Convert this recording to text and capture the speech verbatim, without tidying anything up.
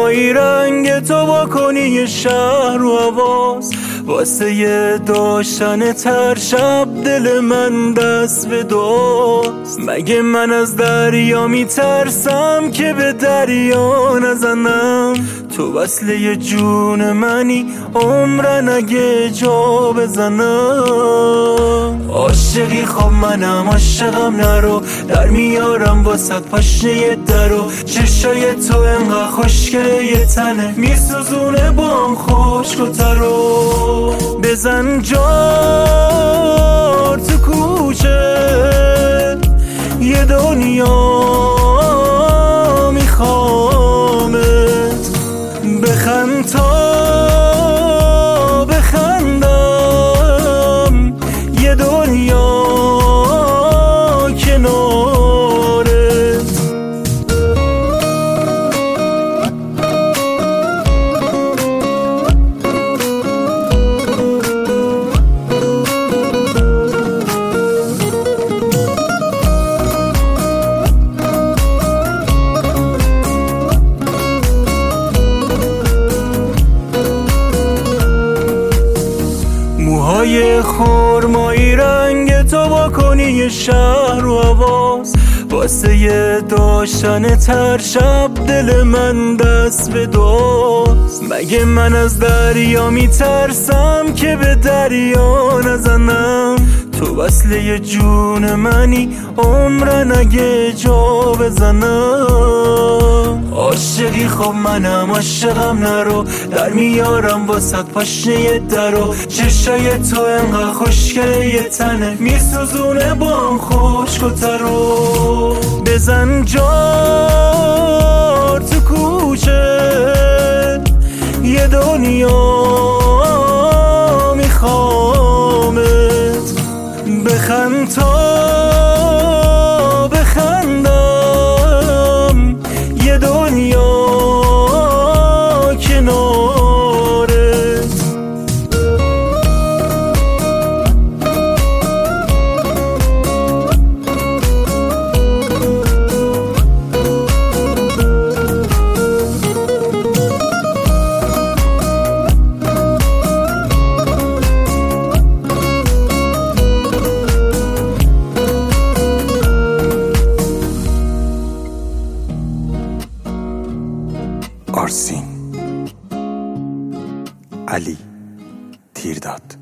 خرمایی رنگ تو با کنی یه شهر و حواس، واسه یه داشتن تر شب دل من دست به دوست. مگه من از دریا میترسم که به دریا نزنم؟ تو وصل یه جون منی عمرن اگه جا بزنم. عاشقی خب منم عاشقم نرو، در میارم واسد پاشنه درو. چشای تو انقدر خوشگله یه تنه میسوزونه بام خشک و ترو. بزن جار تو کوچه یه دنیا میخوامت، بخند تا بخندم یه دنیا کنارت. موهای خرمایی رنگ تو با کنی یه شهر و حواس، واسه یه داشتن تر شب دل من دست به دوست. مگه من از دریا میترسم که به دریا نزنم؟ تو وصل یه جون منی عمرن اگه جا بزنم. عاشقی خب منم عاشقم نرو، در میارم واسد پاشنه درو. چشای تو انقدر خوشگله یه تنه میسوزونه بام خشک و ترو. بزن جار تو کوچه یه دنیا میخوامت، بخند تا بخندم یه دنیا کنارت. آرسین علی تیرداد.